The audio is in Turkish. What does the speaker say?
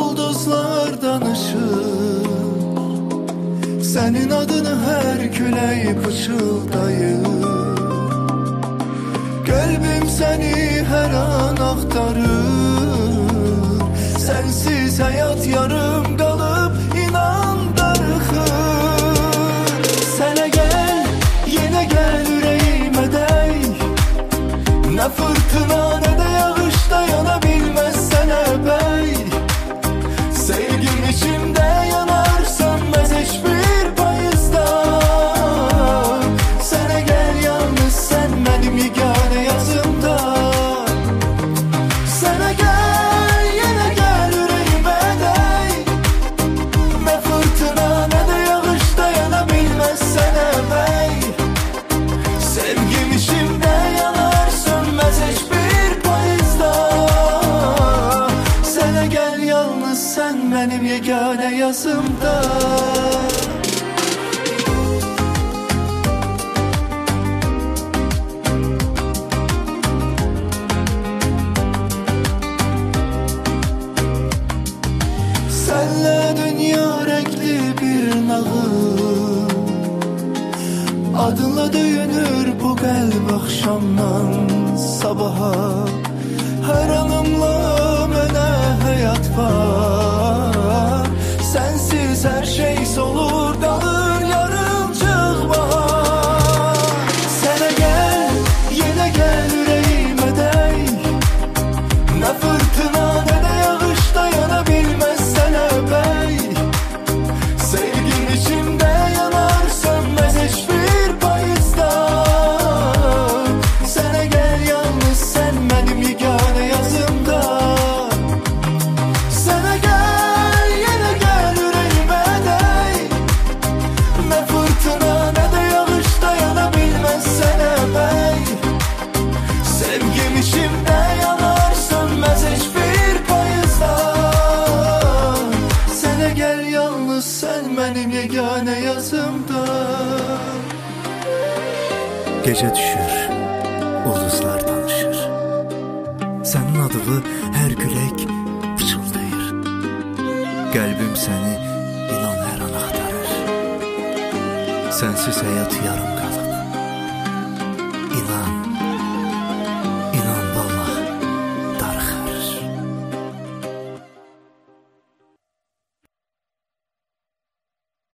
ulduzlar danışır, senin adını her külək pıçıldayır. Kalbim seni her an aktarır, sensiz hayat yarım kalıp inan darıxır. Sənə gel, yine gel yüreğime dey, ne fırtına ne de yağış dayanabilmez sana bey. Sevgim içimde yanar sönmez hiçbir payızda. Sənə gel yalnız sen benim yegane yazımda. Sənə gel, yine gel yüreğime dey, ne fırtına ne de yağış dayanabilmez sana bey. Sevgim içimde yanar sönmez hiçbir payızda. Sənə gel yalnız sen benim yegane yazımda. Senle dünya renkli bir nağıl, adınla döyünür bu kalp akşamdan sabaha. Her anımla mənə hayat var, sensiz her şey solur kalır yarımcıq bahar. Sənə gel, yine gel yüreğime dey, ne fırtına ne de yağış dayanabilmez sana bey. Sevgim içimde yanar sönmez hiçbir payızda. Sənə gel yalnız sen benim yegane yazımda. Sənə gel, yine gel yüreğime dey, ne fırtına ne de yağış dayanabilmez sana bey. Sevgim içimde yanar sönmez hiçbir payızda. Sənə gel yalnız sen benim yegane yazımda. Gece düşür, ulduzlar danışır, senin adını her külək pıçıldayır. Kalbim seni inan her an axtarır, sensiz hayat yarım kalıp inan